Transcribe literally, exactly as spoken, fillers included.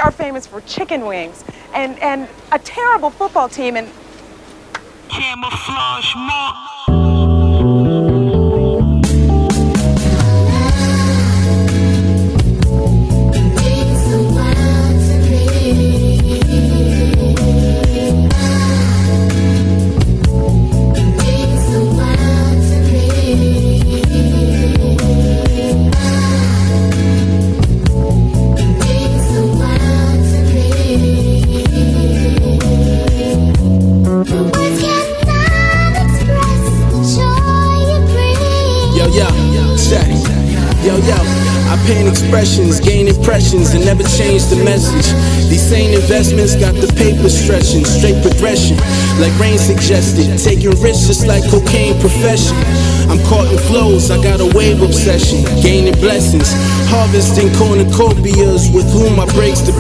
are famous for chicken wings and, and a terrible football team and camouflage mark. Yo, yo, I paint expressions, gain impressions, and never change the message. These same investments got the paper stretching, straight progression, like Rain suggested. Taking risks just like cocaine profession. I'm caught in flows, I got a wave obsession, gaining blessings, harvesting cornucopias with whom I breaks the